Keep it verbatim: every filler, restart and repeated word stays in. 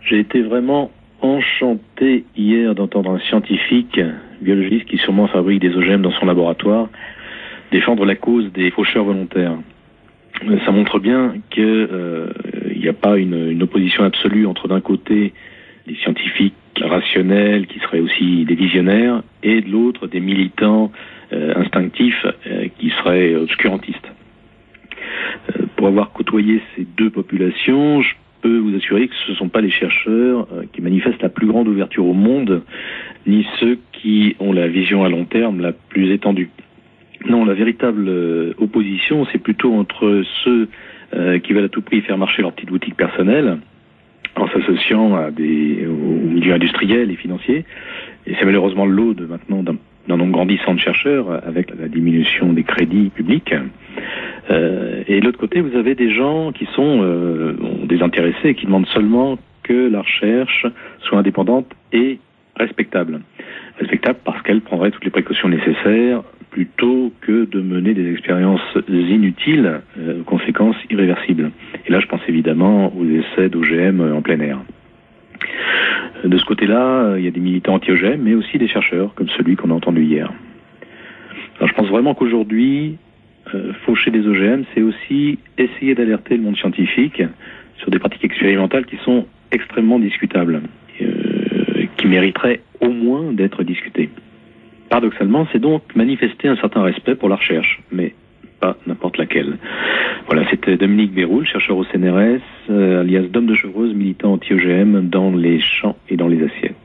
J'ai été vraiment enchanté hier d'entendre un scientifique, biologiste qui sûrement fabrique des O G M dans son laboratoire, défendre la cause des faucheurs volontaires. Ça montre bien qu'il n'y euh, a pas une, une opposition absolue entre d'un côté des scientifiques rationnels qui seraient aussi des visionnaires et de l'autre des militants euh, instinctifs euh, qui seraient obscurantistes. Euh, pour avoir côtoyé ces deux populations, je peux vous assurer que ce ne sont pas les chercheurs euh, qui manifestent la plus grande ouverture au monde, ni ceux qui ont la vision à long terme la plus étendue. Non, la véritable euh, opposition, c'est plutôt entre ceux euh, qui veulent à tout prix faire marcher leur petite boutique personnelle, en s'associant à des, aux milieux industriels et financiers. Et c'est malheureusement le lot de maintenant d'un, d'un nombre grandissant de chercheurs avec la diminution des crédits publics. Euh, et de l'autre côté, vous avez des gens qui sont euh, désintéressés et qui demandent seulement que la recherche soit indépendante et respectable. Respectable parce qu'elle prendrait toutes les précautions nécessaires plutôt que de mener des expériences inutiles, euh, aux conséquences irréversibles. Et là, je pense évidemment aux essais d'O G M en plein air. De ce côté-là, il y a des militants anti-O G M, mais aussi des chercheurs, comme celui qu'on a entendu hier. Alors, je pense vraiment qu'aujourd'hui, euh, faucher des O G M, c'est aussi essayer d'alerter le monde scientifique sur des pratiques expérimentales qui sont extrêmement discutables, euh, qui mériteraient au moins d'être discutées. Paradoxalement, c'est donc manifester un certain respect pour la recherche, mais pas n'importe laquelle. Voilà, c'était Dominique Béroul, chercheur au C N R S, euh, alias Dom de Chevreuse, militant anti-O G M dans les champs et dans les assiettes.